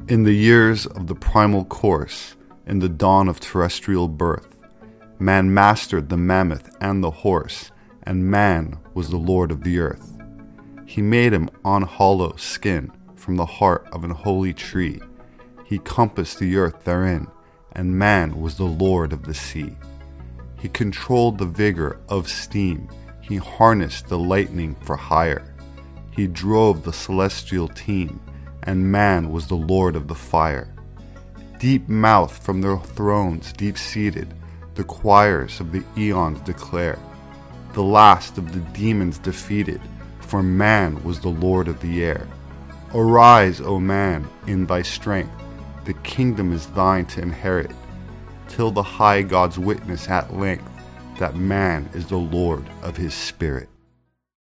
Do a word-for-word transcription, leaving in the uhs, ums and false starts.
In the years of the primal course, in the dawn of terrestrial birth, man mastered the mammoth and the horse, and man was the lord of the earth. He made him on hollow skin from the heart of an holy tree. He compassed the earth therein, and man was the lord of the sea. He controlled the vigor of steam. He harnessed the lightning for hire. He drove the celestial team, and man was the lord of the fire. Deep-mouthed from their thrones, deep-seated, the choirs of the eons declare, the last of the demons defeated, for man was the lord of the air. Arise, O man, in thy strength, the kingdom is thine to inherit, till the high gods witness at length that man is the lord of his spirit.